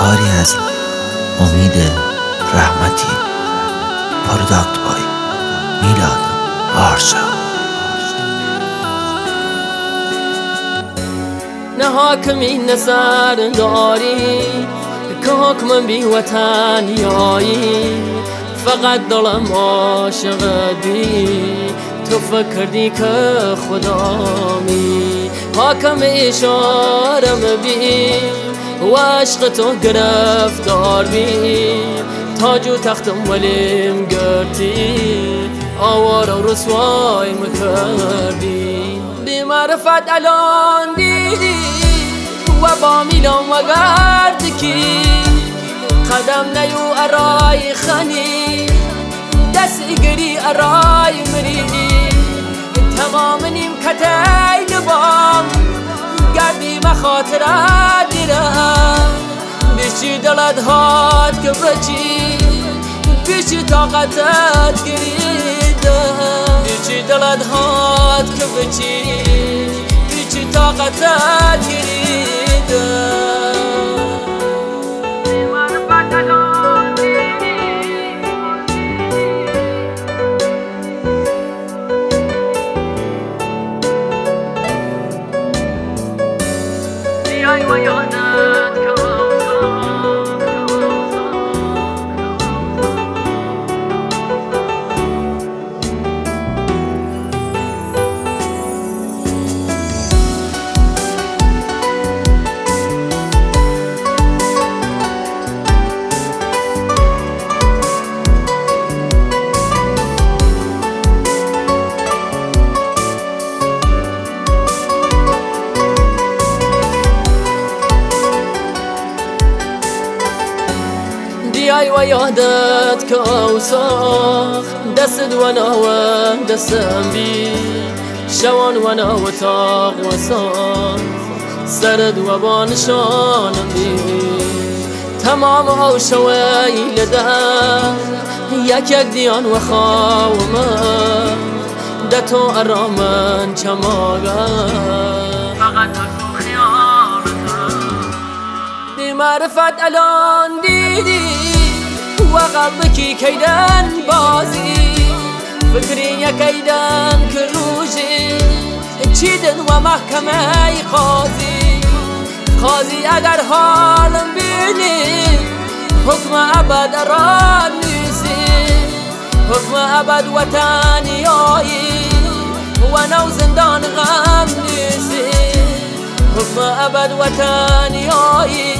کاری از امید رحمتی پروداکت بای میلاد آرشا. نه حاکمی نه سرداری که حکم بی وطنیایی، فقط دلم عاشق بی تو فکر دی که خدامی. حاکم اشارم بی و عشق تو گرفتار بی، تاج و تختم ولیم گرتی آوار و رسوای مکردی. بی معرفت الان دیدی و با میلان و گرد کی قدم نیو ارای خانی دست گری ارای مری تمام نیم کتی لبام گردی مخاطرات دیرم بیشی دلت هات که بچی بیشی طاقتت گریدم بیشی دلت هات که بچی بیشی طاقتت گریدم. و یادت ای و یادت که اوساخ دست وانا و دستم بی شوان وانا و تاق و سان سرد و بانشانم بی تمام او شوی لدن یک یک دیان و خواهم دتو ارامن چماغن فقط تو خیالتم. بی معرفت الان دیدی و قلبکی کیدن بازی فکری یکیدن که روشی چیدن و محکمه قاضی اگر حالم بینی حکم ابد اران نیسی حکم ابد وطنیایی و نو زندان غم نیسی حکم ابد وطنیایی